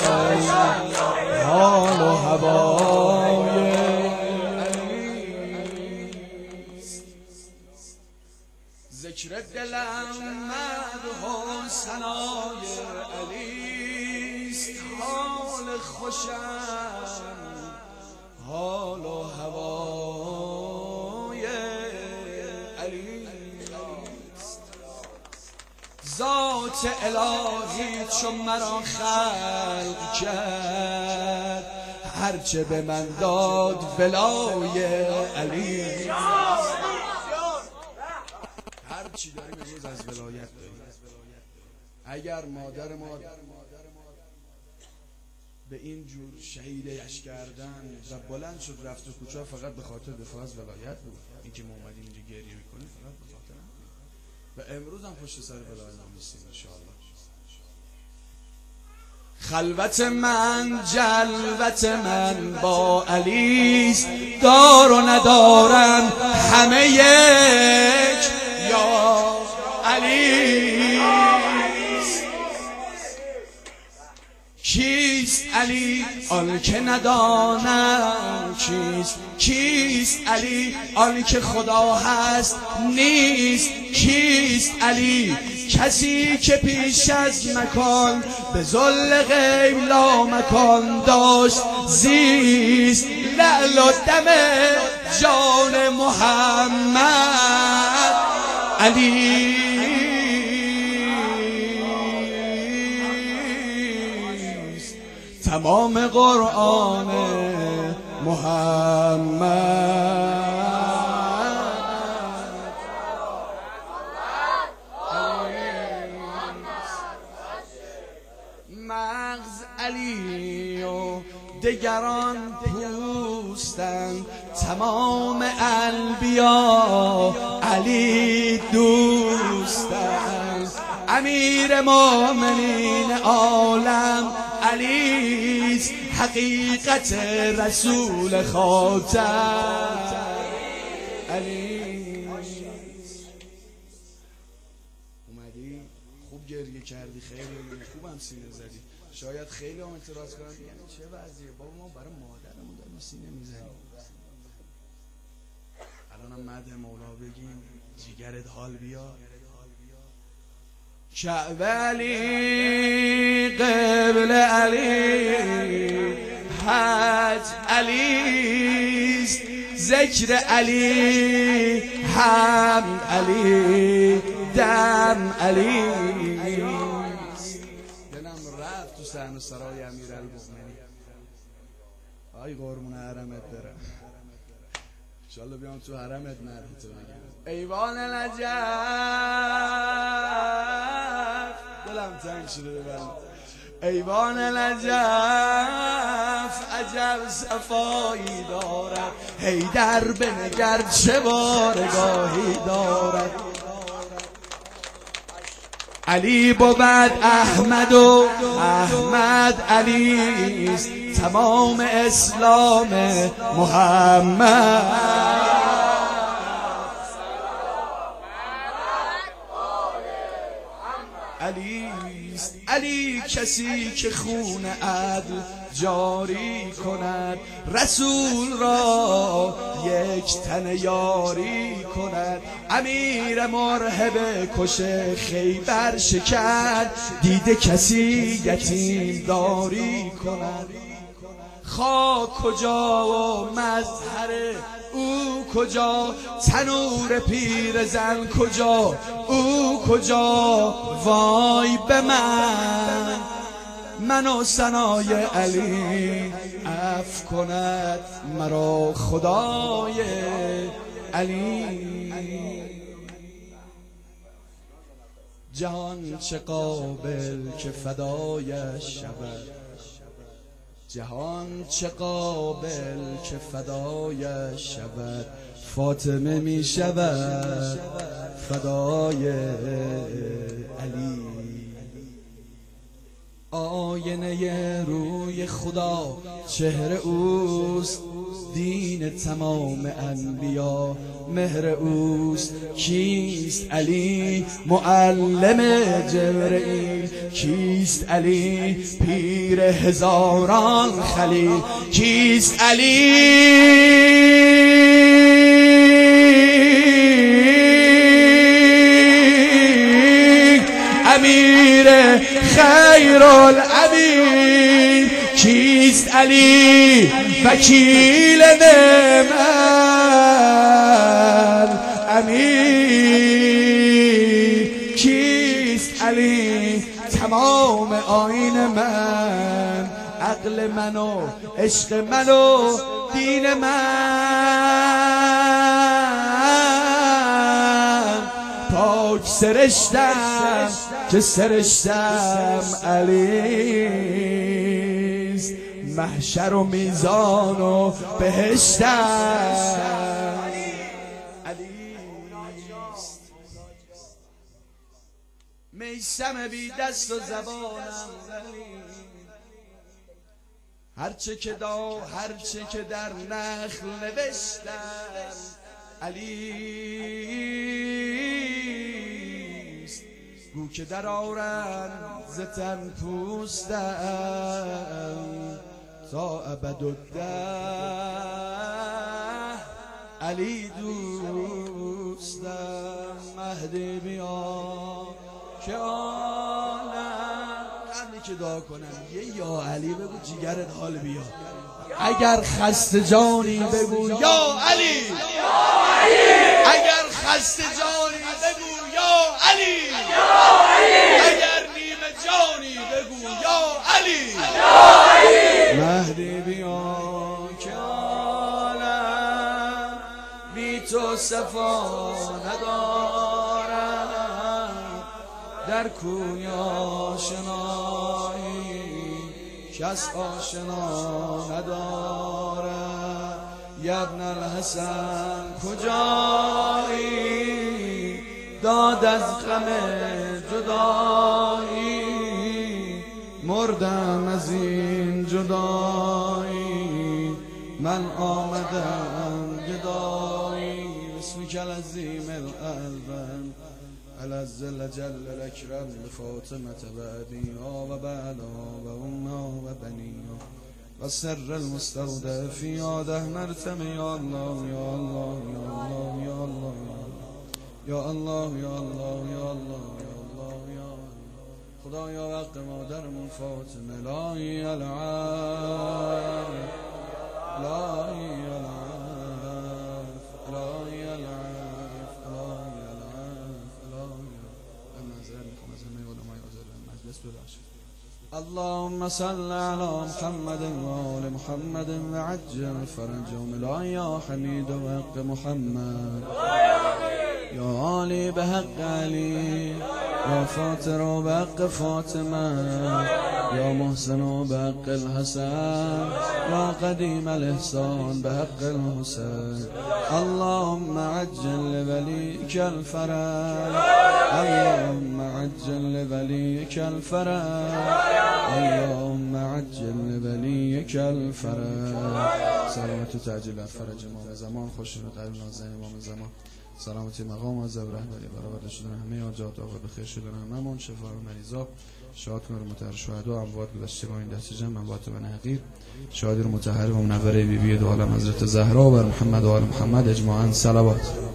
حال و هوای ذکر دلم مدح ثنای علیست، حال خوشم حال و هوای علیست. ذات الهی چون مرا خلق کرد، هرچه به من داد ولای علیست. هر چی داریم امروز از ولایت داریم. اگر مادر ما به این جور شهیدش کردن و بلند شد رفت تو کوچه فقط به خاطر دفاع از ولایت بود، این که ما اومدیم اینجا گریه میکنیم فقط به خاطر و امروز هم پشت سر ولایت هم نیستیم انشاءالله. خلوت من جلوت من با علیست، دار و ندارم همه یک یا علیست. کیست علی آن که ندانم کیست، کیست علی آن که خدا هست نیست، کیست علی کسی که پیش از مکان به ذل غیب لا مکان داشت زیست. لعل و دم جان محمد علی، تمام قرآن محمد. مغز علی و دگران پوستند، تمام انبیا علی دوستند. امیر مومنین عالم علیست، حقیقت رسول خاتم علیست. اومدی خوب گریه کردی، خیلی خوبم سینه زدی. شاید خیلی هم اعتراض کنن یعنی چه وضعیه بابا، ما برای مادرمون داریم سینه میزنیم. الانم مدح مولا بگیم جیگرت حال بیار. کعبه علی، قبل علی، حج علیست، ذکر علی، حمد علی، دم علی. دلم رفت تو صحن و سرای امیرالمومنین. آی قربون حرمت برم، انشالله بیام تو حرمت مدحتو بگم. ایوان نجف دلم تنگ شده ببرم. ایوان نجف عجب صفایی دارد، حیدر بنگر چه بارگاهی دارد. علی بود احمد و احمد علیست، تمام اسلام محمد علیست. علی کسی که خون عدل جاری کند، رسول را یک تن یاری کند. امیر مرهبه کش خیبر شکر، دیده کسی یتیم داری کند. خاک کجا و مظهر او کجا، تنور پیرزن کجا او کجا. وای به من و ثنای علی، عفو کند مرا خدای علی. جهان چه قابل که فدایش شود، جهان چه قابل که فدایش شود. فاطمه می شود فدای علی. آینه روی خدا چهره اوست، دین تمام انبیا مهر اوست. کیست علی معلم جبرئیل؟ کیست علی پیر هزاران خلیل؟ کیست علی امیر خیرالامیر؟ کیست علی وکیل من امیر؟ کیست علی تمام آیین من، عقل من و عشق من و دین من؟ پاک سرشتم که سرشتم علیست، محشر و میزان و بهشتم علیست. میسم بی دست و زبانم هرچه که در نخل نوشتم علیست. گو که در آرند ز تن پوستم تا ابدالدهر علی دوستم. مهدی بیا که عالم قبلی که دعا کنم یه یا علی بگو جیگرت حال بیا. اگر خسته جانی بگو یا علی، اگر خسته جانی بگو یا علی، اگر نیمه جانی بگو یا علی. مهدی بیا که عالم بی تو صفا ندارم، در کوی آشنایی کس آشنا ندارم. ابن الحسن کجایی؟ داد از غم جدایی، مردم از این جدایی، من آمدم گدایی. اسمک العظیم الالبن العز الجل الاکرم لفاطمة بعدیها و بعدها و امها و بنیها و سر المستودع فیها دهنرتم. یا الله یا الله یا الله یا الله یا الله یا الله یا الله یا الله یا خدایا وقت مادرمون فاطمه الهی العفو الهی العفو الهی العفو الهی العفو الهی المعذرت میخوام از همه علمای حاضر مجلس ببخشید. اللهم صل على محمد وآل محمد وعجل فرجهم. الهی یا حمید و حق محمد، یا علی به حق علی، یا فاطر و به حق فاطمه، یا محسن و به حق الحسن، یا قدیم الاحسان به حق الحسین. اللهم عجل لولیک الفرج، اللهم عجل لولیک الفرج، اللهم عجل لولیک الفرج. سلامت و تعجیل الفرج امام زمان، خوشی و قلب نازن امام زمان، سلامتی مقام و عزب رهبری برآورده شدن همه حاجات آقا به خیر شدن هممون، شفا و مریضا، شاد کنه مطهر شهدا، اموات گذشته با این دست جمع، اموات و حقیر، شادی رو مطهر و منوره بی بی دو عالم حضرت زهرا و بر محمد و آل محمد اجماعاً صلوات.